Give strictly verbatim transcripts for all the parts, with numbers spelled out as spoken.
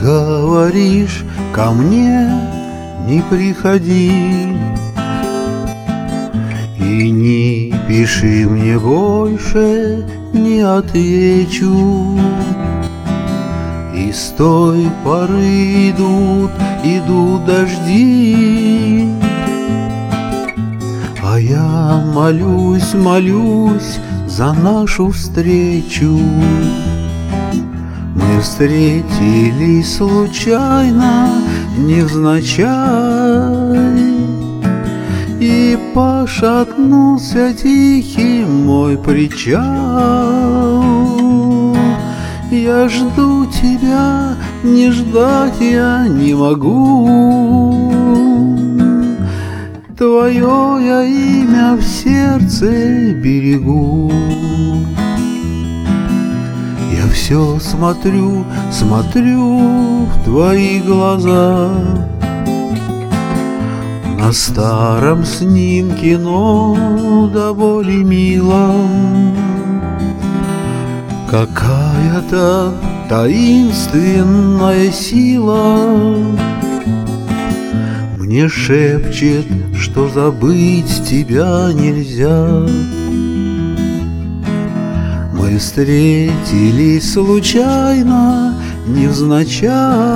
говоришь, ко мне не приходи, и не пиши мне больше, не отвечу. И с той поры идут, идут дожди, а я молюсь, молюсь за нашу встречу. Мы встретились случайно, невзначай, и пошатнулся тихий мой причал. Я жду тебя, не ждать я не могу. Твое я имя в сердце берегу. Я все смотрю, смотрю в твои глаза. На старом снимке, но до боли милом, какая-то таинственная сила мне шепчет, что забыть тебя нельзя. Мы встретились случайно, невзначай,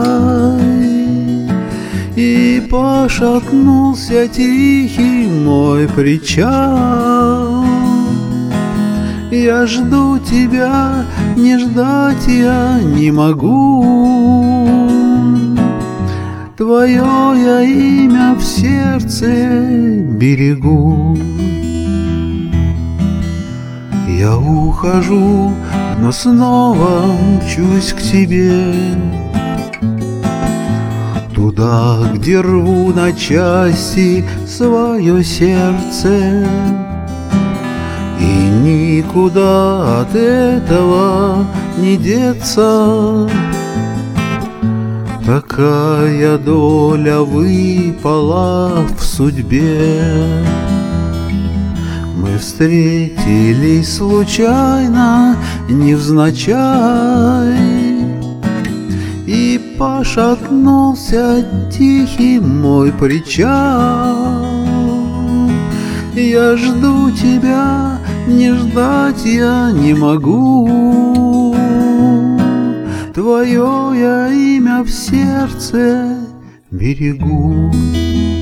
и пошатнулся тихий мой причал. Я жду тебя, не ждать я не могу. Твое я имя в сердце берегу. Я ухожу, но снова мчусь к тебе, туда, где рву на части свое сердце. И никуда от этого не деться. Такая доля выпала в судьбе. Мы встретились случайно, невзначай, и пошатнулся тихий мой причал. Я жду тебя, не ждать я не могу. Твое я имя в сердце берегу.